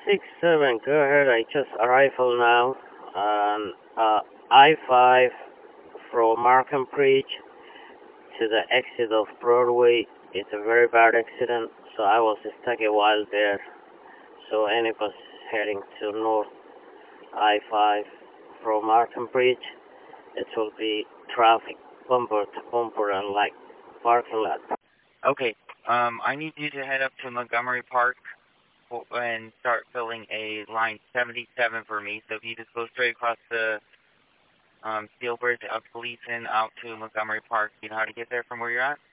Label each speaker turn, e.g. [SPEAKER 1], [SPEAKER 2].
[SPEAKER 1] 67, go ahead. I just arrived now on I-5 from Markham Bridge to the exit of Broadway. It's a very bad accident, so I was stuck a while there. So any bus heading to North I-5 from Markham Bridge, it will be traffic bumper to bumper and like parking lot.
[SPEAKER 2] Okay, I need you to head up to Montgomery Park and start filling a line 77 for me. So if you just go straight across the Steel Bridge up Gleason out to Montgomery Park, you know how to get there from where you're at?